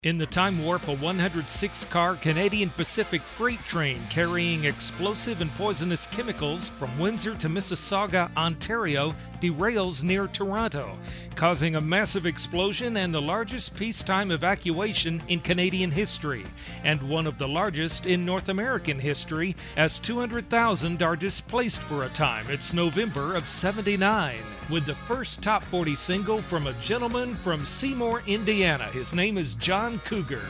In the time warp, a 106-car Canadian Pacific freight train carrying explosive and poisonous chemicals from Windsor to Mississauga, Ontario, derails near Toronto, causing a massive explosion and the largest peacetime evacuation in Canadian history, and one of the largest in North American history, as 200,000 are displaced for a time. It's November of '79. With the first top 40 single from a gentleman from Seymour, Indiana. His name is John Cougar.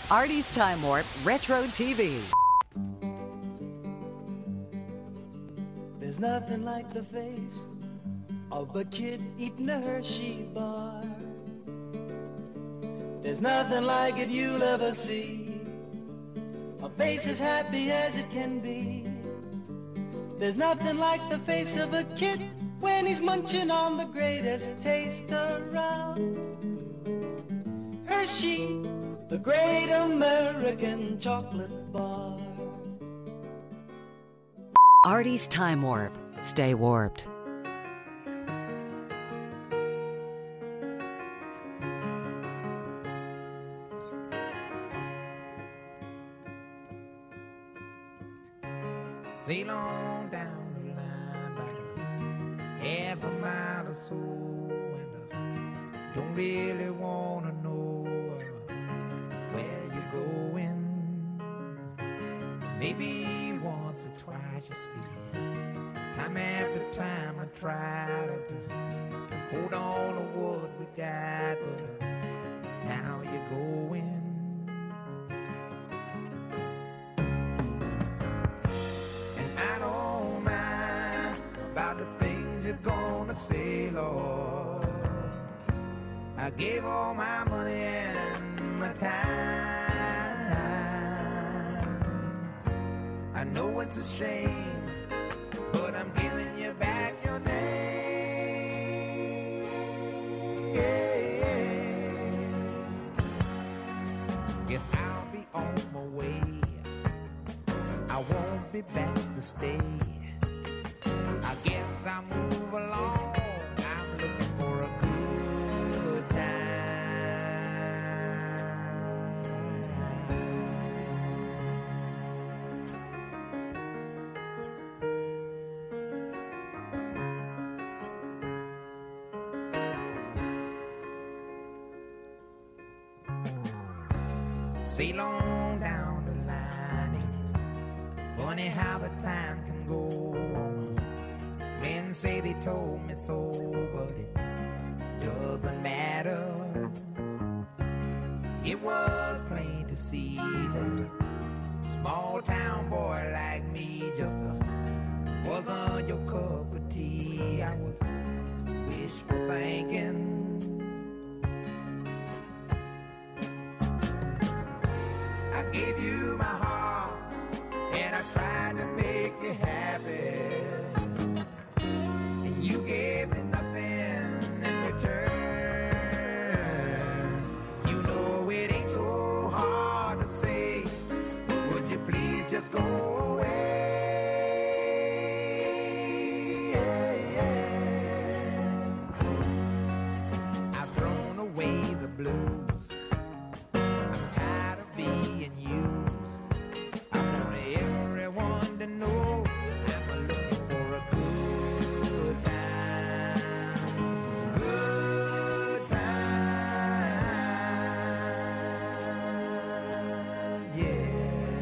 Artie's Time Warp Retro TV. There's nothing like the face of a kid eating a Hershey bar. There's nothing like it you'll ever see. A face as happy as it can be. There's nothing like the face of a kid when he's munching on the greatest taste around. Hershey, the great American chocolate bar. Artie's Time Warp. Stay warped. Sail on down the line about half a mile or so, and don't really want to know where you're going. Maybe once or twice, you see, time after time I try to hold on to what we got, but now you're going. Say, Lord, I gave all my money and my time. I know it's a shame, but I'm giving you back your name. Guess I'll be on my way. I won't be back to stay. I guess I'll move along. I'm looking for a good time. Sail on down the line, ain't it funny how the time can go on? Friends say they told me so, but it doesn't matter. It was plain to see that a small town boy like me just wasn't your cup of tea. I was wishful thinking. I gave you my heart and I tried to make you happy. You gave me nothing in return. You know it ain't so hard to say, but would you please just go away? I've thrown away the blues. I'm tired of being used. I want everyone to know I'm looking for a good time. Good time, yeah.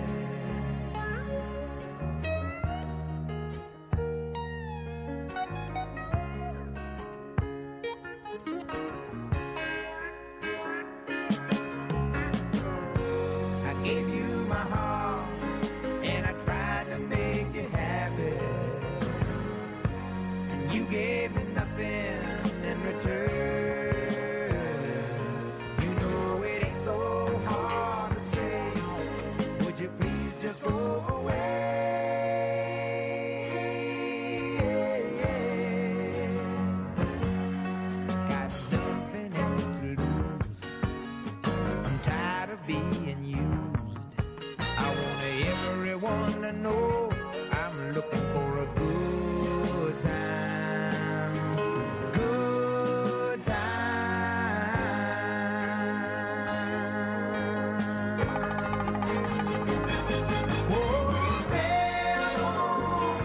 I gave you my heart and I tried to make you happy. And you gave me nothing in return. You know it ain't so hard to say, would you please just go away? Got nothing else to lose. I'm tired of being used. I want everyone to know I'm looking for a good time. Good time. Oh, sail on,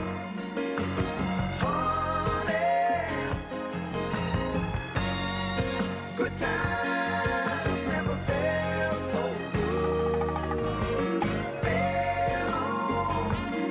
honey. Good times never felt so good. Sail on,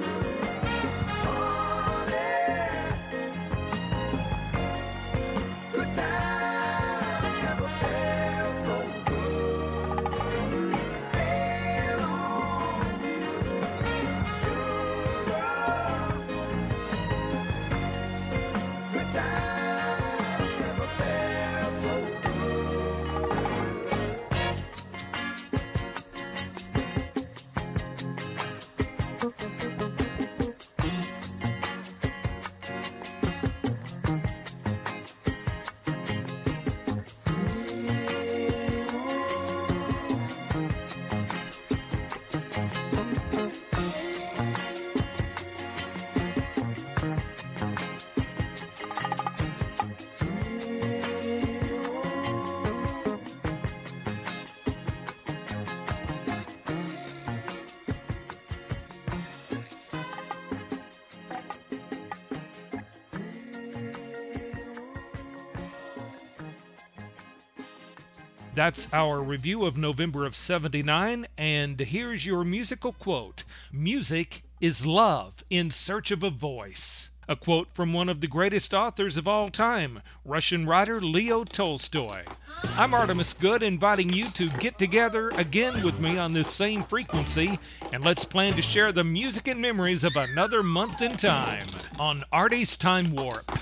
That's our review of November of '79, and here's your musical quote. Music is love in search of a voice. A quote from one of the greatest authors of all time, Russian writer Leo Tolstoy. I'm Artemis Good, inviting you to get together again with me on this same frequency, and let's plan to share the music and memories of another month in time on Artie's Time Warp.